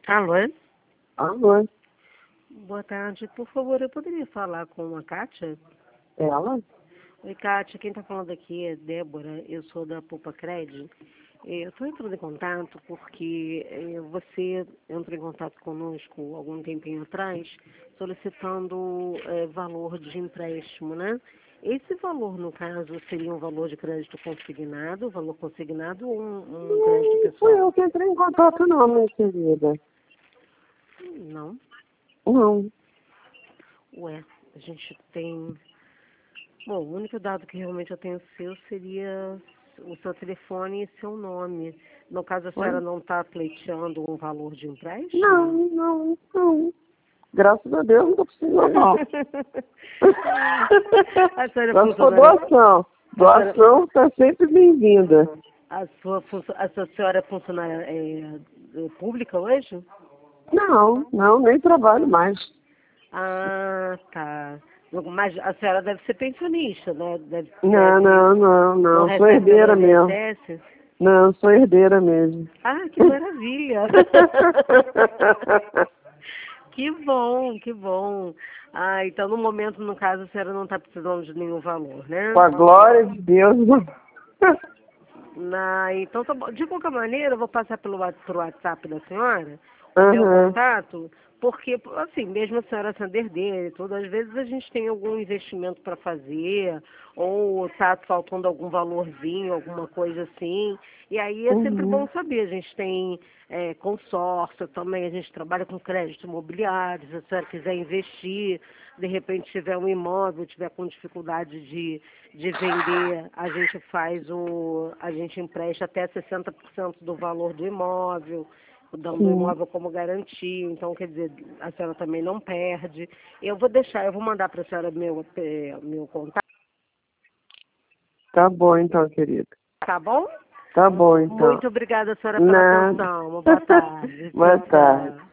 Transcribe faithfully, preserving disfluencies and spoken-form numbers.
Alô? Alô? Boa tarde. Por favor, eu poderia falar com a Kátia? Ela? Oi, Kátia. Quem está falando aqui é Débora. Eu sou da Poupa Cred. Eu estou entrando em contato porque eh, você entrou em contato conosco algum tempinho atrás solicitando eh, valor de empréstimo, né? Esse valor, no caso, seria um valor de crédito consignado, valor consignado ou um, um crédito Não fui pessoal? eu que entrei em contato não, minha querida. Não. Não. Ué, a gente tem... Bom, o único dado que realmente eu tenho seu seria o seu telefone e seu nome. No caso, a senhora Oi? não está pleiteando um valor de Não, empréstimo? não, não. Graças a Deus não tô precisando não. A senhora é Só se for funcionária... doação. A senhora, Doação está sempre bem-vinda. a sua, funcio- a sua senhora é funcionária é, é, pública hoje? Não, não, nem trabalho mais. Ah, tá. Mas a senhora deve ser pensionista, né? Deve, Não, deve, não, não, não não. Sou recebe pelo herdeira mesmo. I N S S? Não, sou herdeira mesmo. Ah, que maravilha! Que bom, que bom. Ah, então no momento, no caso, a senhora não está precisando de nenhum valor, né? Com a glória de Deus. Na, então, tá bom. De qualquer maneira, eu vou passar pelo wa- pro WhatsApp da senhora o meu Aham. contato, porque, assim, mesmo a senhora sendo herdeira e tudo, às vezes a gente tem algum investimento para fazer, ou está faltando algum valorzinho, alguma coisa assim, e aí é sempre bom Uhum. saber. A gente tem é, consórcio também, a gente trabalha com crédito imobiliário, se a senhora quiser investir, de repente tiver um imóvel, tiver com dificuldade de, de vender, a gente faz o, a gente empresta até sessenta por cento do valor do imóvel, dando o Sim. imóvel como garantia, então quer dizer, a senhora também não perde. Eu vou deixar, eu vou mandar para a senhora meu, eh, meu contato, Tá bom então, querida. tá bom? Tá bom então. Muito obrigada, senhora, pela Nada. atenção. Uma boa tarde. Boa Tchau, tarde. tchau.